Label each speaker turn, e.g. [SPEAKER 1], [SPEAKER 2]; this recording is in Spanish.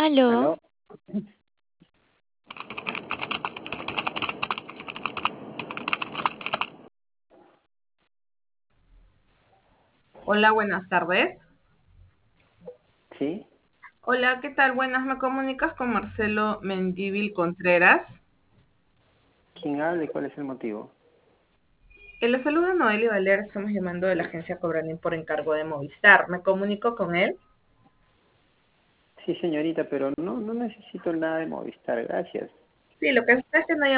[SPEAKER 1] Aló,
[SPEAKER 2] ¿Aló?
[SPEAKER 3] Hola, buenas tardes.
[SPEAKER 2] Sí.
[SPEAKER 3] Hola, ¿qué tal? Buenas, ¿me comunicas con Marcelo Mendívil Contreras?
[SPEAKER 2] ¿Quién habla y cuál es el motivo?
[SPEAKER 3] Le saluda Noeli Valer, estamos llamando de la agencia Cobranín por encargo de Movistar. ¿Me comunico con él?
[SPEAKER 2] Sí, señorita, pero no necesito nada de Movistar, gracias.
[SPEAKER 3] Sí, lo que está es que no